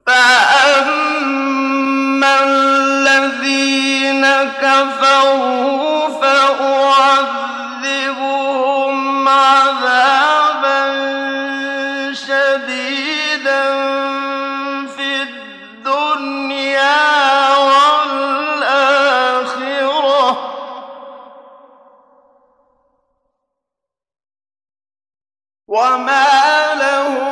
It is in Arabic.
فأما الذين كفروا فأعذبهم عذابا شديدا في الدنيا والآخرة وما لهم